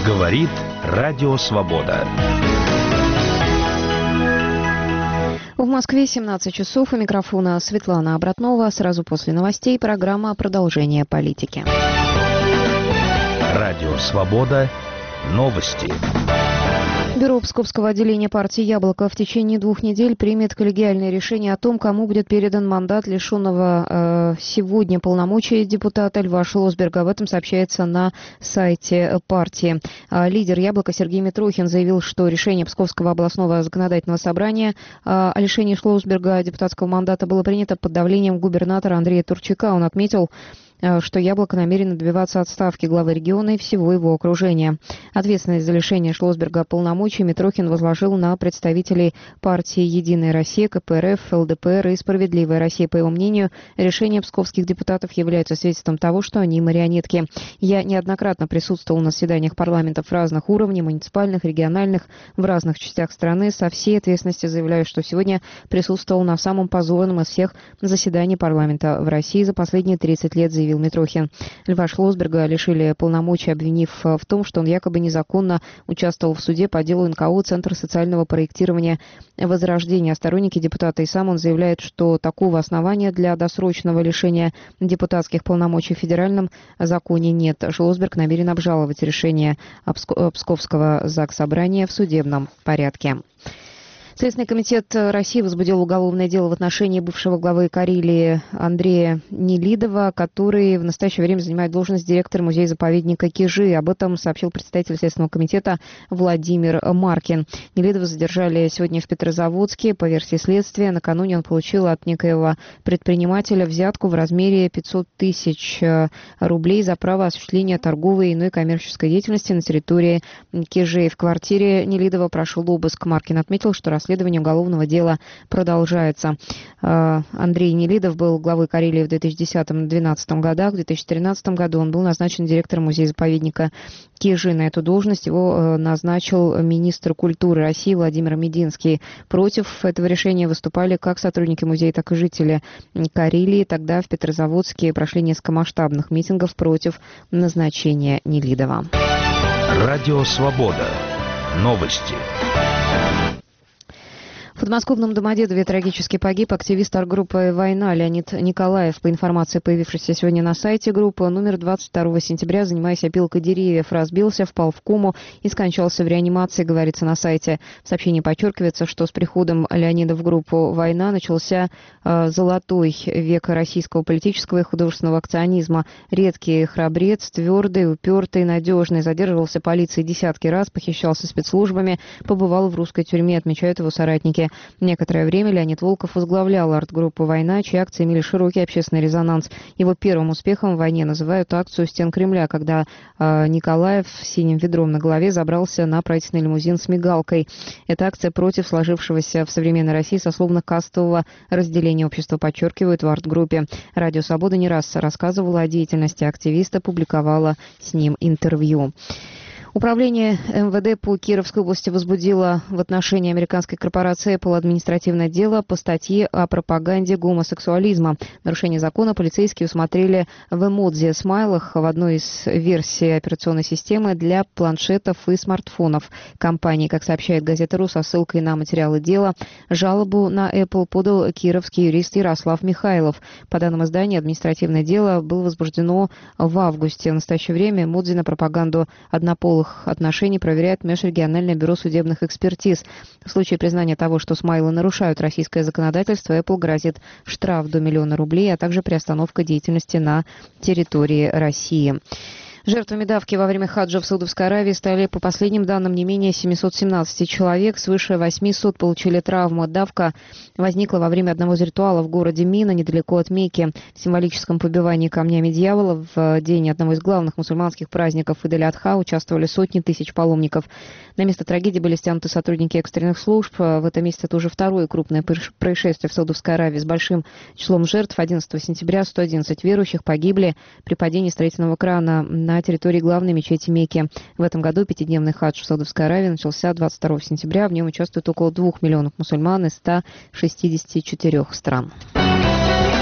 Говорит Радио Свобода. В Москве 17 часов. У микрофона Светлана Обратнова. Сразу после новостей программа «Продолжение политики». Радио Свобода. Новости. Бюро Псковского отделения партии «Яблоко» в течение 2 недель примет коллегиальное решение о том, кому будет передан мандат лишенного сегодня полномочий депутата Льва Шлосберга. Об этом сообщается на сайте партии. Лидер «Яблока» Сергей Митрохин заявил, что решение Псковского областного законодательного собрания о лишении Шлосберга депутатского мандата было принято под давлением губернатора Андрея Турчака. Он отметил, что «Яблоко» намерено добиваться отставки главы региона и всего его окружения. Ответственность за лишение Шлосберга полномочий Митрохин возложил на представителей партии «Единая Россия», КПРФ, ЛДПР и «Справедливая Россия». По его мнению, решение псковских депутатов является свидетельством того, что они марионетки. «Я неоднократно присутствовал на заседаниях парламентов разных уровней, муниципальных, региональных, в разных частях страны. Со всей ответственностью заявляю, что сегодня присутствовал на самом позорном из всех заседаний парламента в России за последние 30 лет», заявил Митрохин. Льва Шлосберга лишили полномочий, обвинив в том, что он якобы незаконно участвовал в суде по делу НКО «Центр социального проектирования Возрождения». Сторонники депутата и сам он заявляет, что такого основания для досрочного лишения депутатских полномочий в федеральном законе нет. Шлосберг намерен обжаловать решение Псковского заксобрания в судебном порядке. Следственный комитет России возбудил уголовное дело в отношении бывшего главы Карелии Андрея Нелидова, который в настоящее время занимает должность директора музея-заповедника Кижи. Об этом сообщил представитель Следственного комитета Владимир Маркин. Нелидова задержали сегодня в Петрозаводске. По версии следствия, накануне он получил от некоего предпринимателя взятку в размере 500 тысяч рублей за право осуществления торговой и иной коммерческой деятельности на территории Кижи. В квартире Нелидова прошел обыск. Маркин отметил, что расследование уголовного дела продолжается. Андрей Нелидов был главой Карелии в 2010-2012 годах. В 2013 году он был назначен директором музея-заповедника Кижи. На эту должность его назначил министр культуры России Владимир Мединский. Против этого решения выступали как сотрудники музея, так и жители Карелии. Тогда в Петрозаводске прошли несколько масштабных митингов против назначения Нелидова. Радио Свобода. Новости. В подмосковном Домодедове трагически погиб активист арт-группы «Война» Леонид Николаев. По информации, появившейся сегодня на сайте группы, он умер 22 сентября, занимаясь опилкой деревьев, разбился, впал в кому и скончался в реанимации, говорится на сайте. В сообщении подчеркивается, что с приходом Леонида в группу «Война» начался золотой век российского политического и художественного акционизма. Редкий храбрец, твердый, упертый, надежный, задерживался полицией десятки раз, похищался спецслужбами, побывал в русской тюрьме, отмечают его соратники. Некоторое время Леонид Волков возглавлял арт-группу «Война», чьи акции имели широкий общественный резонанс. Его первым успехом в войне называют акцию «Стен Кремля», когда Николаев с синим ведром на голове забрался на правительственный лимузин с мигалкой. Эта акция против сложившегося в современной России сословно-кастового разделения общества, подчеркивают в арт-группе. Радио «Свобода» не раз рассказывала о деятельности активиста, публиковала с ним интервью. Управление МВД по Кировской области возбудило в отношении американской корпорации Apple административное дело по статье о пропаганде гомосексуализма. Нарушение закона полицейские усмотрели в эмодзи-смайлах в одной из версий операционной системы для планшетов и смартфонов компании. Как сообщает газета «Ру» со ссылкой на материалы дела, жалобу на Apple подал кировский юрист Ярослав Михайлов. По данным издания, административное дело было возбуждено в августе. В настоящее время эмодзи на пропаганду однополых отношений проверяет Межрегиональное бюро судебных экспертиз. В случае признания того, что смайлы нарушают российское законодательство, Apple грозит штраф до 1 миллиона рублей, а также приостановка деятельности на территории России. Жертвами давки во время хаджа в Саудовской Аравии стали, по последним данным, не менее 717 человек. Свыше 800 получили травму. Давка возникла во время одного из ритуалов в городе Мина, недалеко от Мекки. В символическом побивании камнями дьявола в день одного из главных мусульманских праздников Идель-Адха участвовали сотни тысяч паломников. На место трагедии были стянуты сотрудники экстренных служб. В этом месяце это уже второе крупное происшествие в Саудовской Аравии с большим числом жертв. 11 сентября 111 верующих погибли при падении строительного крана на территории главной мечети Мекки. В этом году пятидневный хадж в Саудовской Аравии начался 22 сентября. В нем участвует около 2 миллионов мусульман из 164 стран.